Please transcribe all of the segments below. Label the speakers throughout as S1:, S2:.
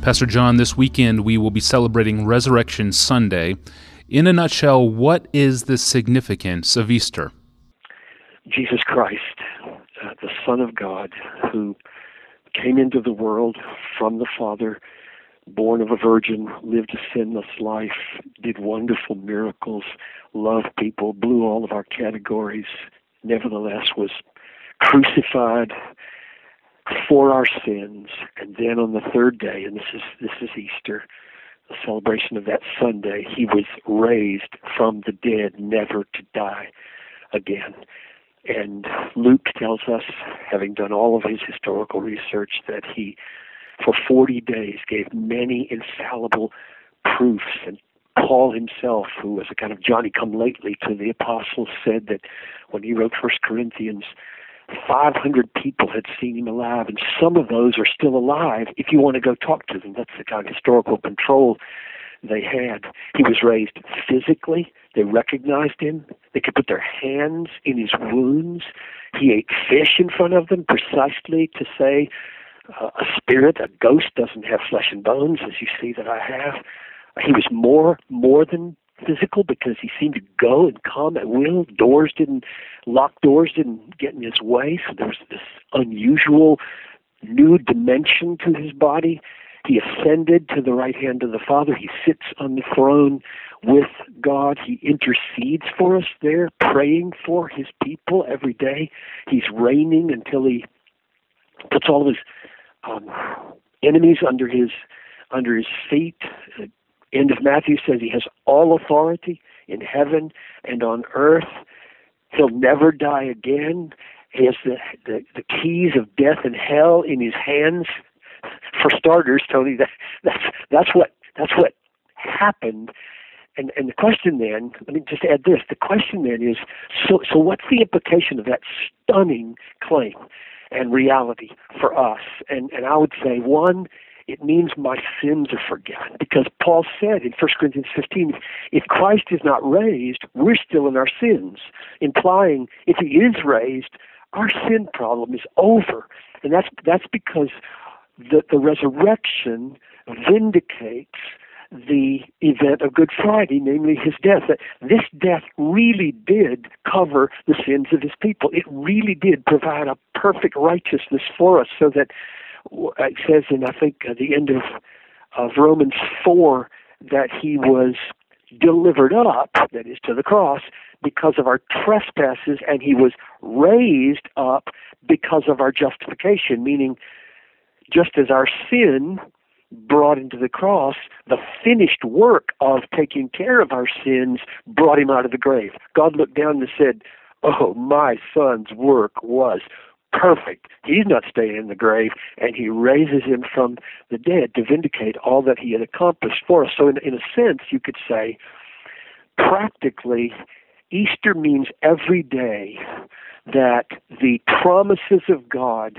S1: Pastor John, this weekend we will be celebrating Resurrection Sunday. In a nutshell, what is the significance of Easter?
S2: Jesus Christ, the Son of God, who came into the world from the Father, born of a virgin, lived a sinless life, did wonderful miracles, loved people, blew all of our categories, nevertheless was crucified for our sins, and then on the third day, and this is Easter, the celebration of that Sunday, he was raised from the dead, never to die again. And Luke tells us, having done all of his historical research, that he, for 40 days, gave many infallible proofs. And Paul himself, who was a kind of Johnny-come-lately to the apostles, said that when he wrote 1 Corinthians, 500 people had seen him alive, and some of those are still alive if you want to go talk to them. That's the kind of historical control they had. He was raised physically. They recognized him. They could put their hands in his wounds. He ate fish in front of them precisely to say a spirit, a ghost doesn't have flesh and bones, as you see that I have. He was more than physical because he seemed to go and come at will. Locked doors didn't get in his way, so there was this unusual new dimension to his body. He ascended to the right hand of the Father. He sits on the throne with God. He intercedes for us there, praying for his people every day. He's reigning until he puts all of his enemies under his feet. The end of Matthew says he has all authority in heaven and on earth. He'll never die again. He has the keys of death and hell in his hands. For starters, Tony, that's what happened. And the question then, let me just add this, the question then is, so what's the implication of that stunning claim and reality for us? And I would say, one, it means my sins are forgiven. Because Paul said in 1 Corinthians 15, if Christ is not raised, we're still in our sins, implying if he is raised, our sin problem is over. And that's because the resurrection vindicates the event of Good Friday, namely his death. That this death really did cover the sins of his people. It really did provide a perfect righteousness for us, so that it says in, I think, the end of Romans 4, that he was delivered up, that is, to the cross, because of our trespasses, and he was raised up because of our justification, meaning just as our sin brought him to the cross, the finished work of taking care of our sins brought him out of the grave. God looked down and said, oh, my son's work was perfect. He's not staying in the grave, and he raises him from the dead to vindicate all that he had accomplished for us. So in a sense, you could say, practically, Easter means every day that the promises of God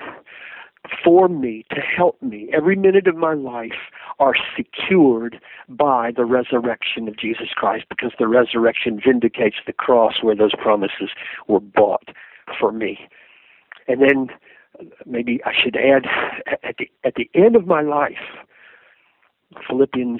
S2: for me, to help me, every minute of my life, are secured by the resurrection of Jesus Christ, because the resurrection vindicates the cross where those promises were bought for me. And then maybe I should add, at the end of my life, Philippians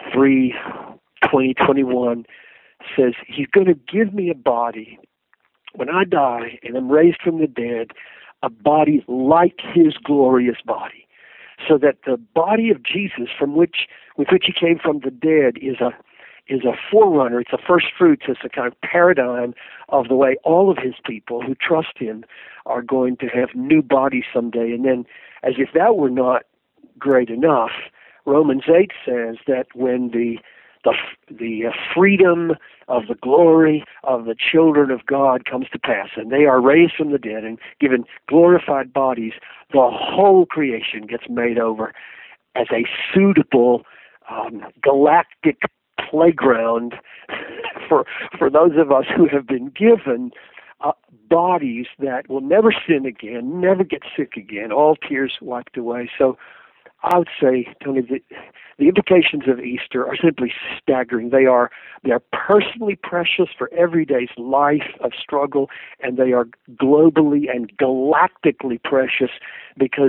S2: 3:20-21 says, he's going to give me a body when I die and I'm raised from the dead, a body like his glorious body, so that the body of Jesus, with which he came from the dead, is a forerunner. It's a first fruits. It's a kind of paradigm of the way all of his people who trust him are going to have new bodies someday. And then, as if that were not great enough, Romans 8 says that when the freedom of the glory of the children of God comes to pass, and they are raised from the dead and given glorified bodies, the whole creation gets made over as a suitable galactic playground for those of us who have been given bodies that will never sin again, never get sick again, all tears wiped away. So I would say, Tony, the implications of Easter are simply staggering. They are personally precious for everyday's life of struggle, and they are globally and galactically precious because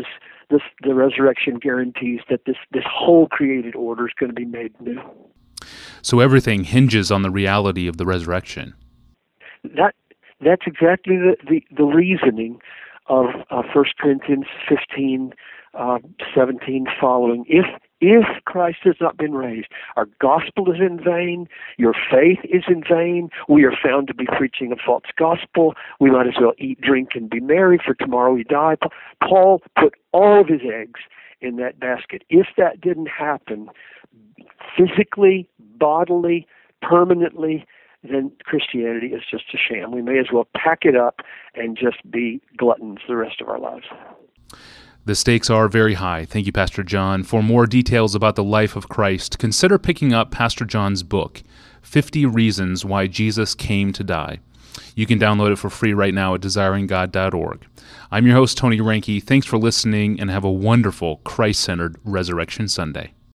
S2: the resurrection guarantees that this whole created order is going to be made new.
S1: So everything hinges on the reality of the resurrection.
S2: That's exactly the reasoning of 1 Corinthians 15, 17 following. If Christ has not been raised, our gospel is in vain, your faith is in vain, we are found to be preaching a false gospel, we might as well eat, drink, and be merry, for tomorrow we die. Paul put all of his eggs in that basket. If that didn't happen, physically, bodily, permanently, then Christianity is just a sham. We may as well pack it up and just be gluttons the rest of our lives.
S1: The stakes are very high. Thank you, Pastor John. For more details about the life of Christ, consider picking up Pastor John's book, 50 Reasons Why Jesus Came to Die. You can download it for free right now at desiringgod.org. I'm your host, Tony Reinke. Thanks for listening, and have a wonderful Christ-centered Resurrection Sunday.